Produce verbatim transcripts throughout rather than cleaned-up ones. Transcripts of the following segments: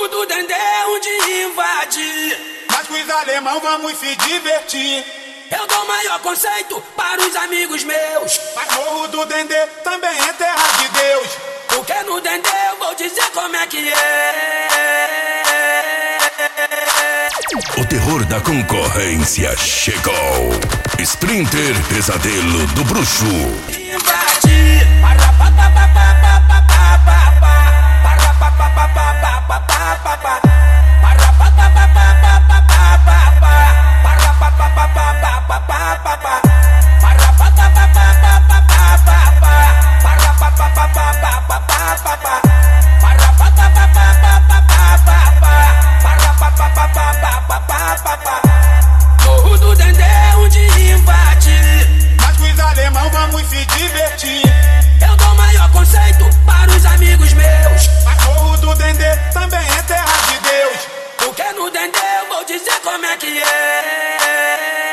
Morro do Dendê onde invadir. Mas com os alemão vamos se divertir. Eu dou maior conceito para os amigos meus. Mas Morro do Dendê também é terra de Deus. Porque no Dendê eu vou dizer como é que é. O terror da concorrência chegou. Sprinter Pesadelo do Bruxo. Invadir. Para pa pa pa pa pa pa pa pa pa. Para pa pa pa pa pa pa pa pa pa. Para pa pa pa pa pa pa pa pa pa. Para pa pa pa pa pa pa pa pa pa. Para pa pa pa pa pa pa pa pa pa. Para pa pa pa pa pa pa pa pa pa. Para pa pa pa pa pa pa pa pa pa. Para pa pa pa pa pa pa pa pa pa. Morro do Dendê onde invadir. Mas com os alemão vamos se divertir. Eu dou maior conceito para os amigos meus. Mas Morro do Dendê também é terra de Deus. Porque no Dendê eu vou dizer como é que é.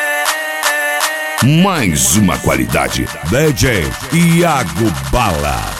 Mais uma qualidade. D J Iago Bala.